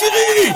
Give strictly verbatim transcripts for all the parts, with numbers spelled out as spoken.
Schiri!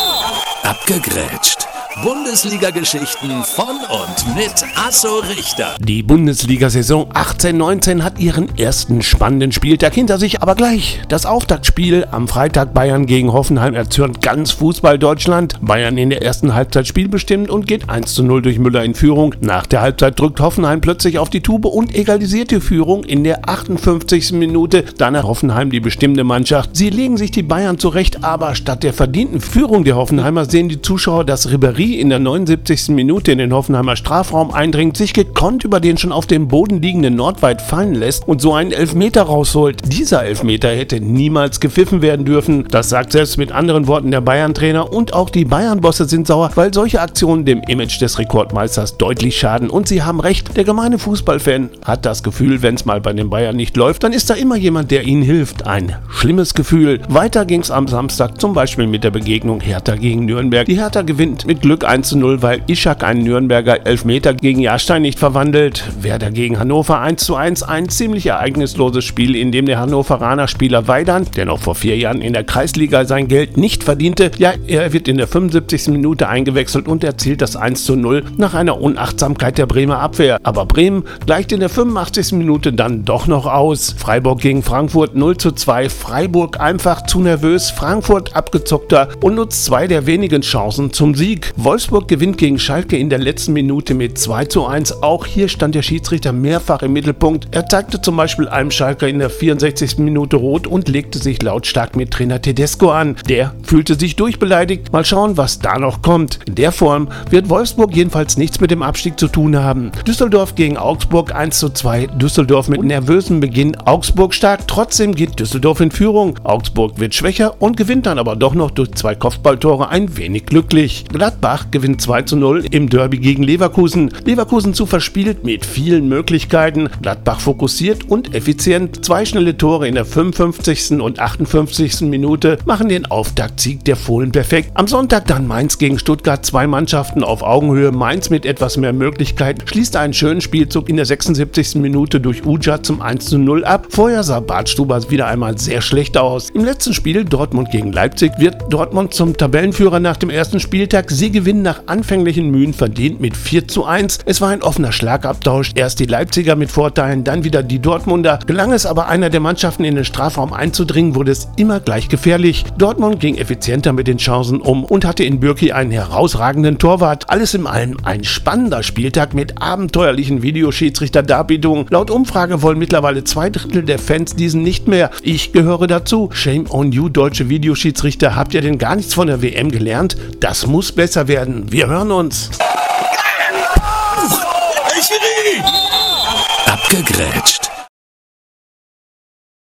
Abgegrätscht. Bundesliga-Geschichten von und mit Asso Richter. Die Bundesliga-Saison achtzehn neunzehn hat ihren ersten spannenden Spieltag hinter sich, aber gleich das Auftaktspiel am Freitag Bayern gegen Hoffenheim erzürnt ganz Fußball-Deutschland. Bayern in der ersten Halbzeit spielbestimmt und geht eins zu null durch Müller in Führung. Nach der Halbzeit drückt Hoffenheim plötzlich auf die Tube und egalisiert die Führung in der achtundfünfzigsten Minute. Dann hat Hoffenheim die bestimmende Mannschaft. Sie legen sich die Bayern zurecht, aber statt der verdienten Führung der Hoffenheimer sehen die Zuschauer, dass Ribéry in der neunundsiebzigsten Minute in den Hoffenheimer Strafraum eindringt, sich gekonnt über den schon auf dem Boden liegenden Nordweit fallen lässt und so einen Elfmeter rausholt. Dieser Elfmeter hätte niemals gepfiffen werden dürfen. Das sagt selbst mit anderen Worten der Bayern-Trainer, und auch die Bayern-Bosse sind sauer, weil solche Aktionen dem Image des Rekordmeisters deutlich schaden, und sie haben recht. Der gemeine Fußballfan hat das Gefühl, wenn es mal bei den Bayern nicht läuft, dann ist da immer jemand, der ihnen hilft. Ein schlimmes Gefühl. Weiter ging es am Samstag zum Beispiel mit der Begegnung Hertha gegen Nürnberg. Die Hertha gewinnt mit Glück eins zu null, weil Ishak einen Nürnberger Elfmeter gegen Jahrstein nicht verwandelt. Werder gegen Hannover eins zu eins, ein ziemlich ereignisloses Spiel, in dem der Hannoveraner Spieler Weidand, der noch vor vier Jahren in der Kreisliga sein Geld nicht verdiente, ja, er wird in der fünfundsiebzigsten Minute eingewechselt und erzielt das eins zu null nach einer Unachtsamkeit der Bremer Abwehr. Aber Bremen gleicht in der fünfundachtzigsten Minute dann doch noch aus. Freiburg gegen Frankfurt null zu zwei, Freiburg einfach zu nervös, Frankfurt abgezockter und nutzt zwei der wenigen Chancen zum Sieg. Wolfsburg gewinnt gegen Schalke in der letzten Minute mit zwei zu eins. Auch hier stand der Schiedsrichter mehrfach im Mittelpunkt. Er zeigte zum Beispiel einem Schalker in der vierundsechzigsten Minute rot und legte sich lautstark mit Trainer Tedesco an. Der fühlte sich durchbeleidigt. Mal schauen, was da noch kommt. In der Form wird Wolfsburg jedenfalls nichts mit dem Abstieg zu tun haben. Düsseldorf gegen Augsburg eins zu zwei. Düsseldorf mit nervösem Beginn. Augsburg stark. Trotzdem geht Düsseldorf in Führung. Augsburg wird schwächer und gewinnt dann aber doch noch durch zwei Kopfballtore ein wenig glücklich. Gladbach gewinnt zwei zu null im Derby gegen Leverkusen. Leverkusen zu verspielt mit vielen Möglichkeiten. Gladbach fokussiert und effizient. Zwei schnelle Tore in der fünfundfünfzigsten und achtundfünfzigsten Minute machen den Auftaktsieg der Fohlen perfekt. Am Sonntag dann Mainz gegen Stuttgart. Zwei Mannschaften auf Augenhöhe. Mainz mit etwas mehr Möglichkeiten schließt einen schönen Spielzug in der sechsundsiebzigsten Minute durch Uja zum eins zu null ab. Vorher sah Bartstuber wieder einmal sehr schlecht aus. Im letzten Spiel Dortmund gegen Leipzig wird Dortmund zum Tabellenführer nach dem ersten Spieltag. Sie gewinnen nach anfänglichen Mühen verdient mit vier zu eins. Es war ein offener Schlagabtausch. Erst die Leipziger mit Vorteilen, dann wieder die Dortmunder. Gelang es aber einer der Mannschaften in den Strafraum einzudringen, wurde es immer gleich gefährlich. Dortmund ging effizienter mit den Chancen um und hatte in Bürki einen herausragenden Torwart. Alles in allem ein spannender Spieltag mit abenteuerlichen Videoschiedsrichterdarbietungen. Laut Umfrage wollen mittlerweile zwei Drittel der Fans diesen nicht mehr. Ich gehöre dazu. Shame on you, deutsche Videoschiedsrichter. Habt ihr denn gar nichts von der W M gelernt? Das muss besser werden. Wir hören uns. Abgegrätscht.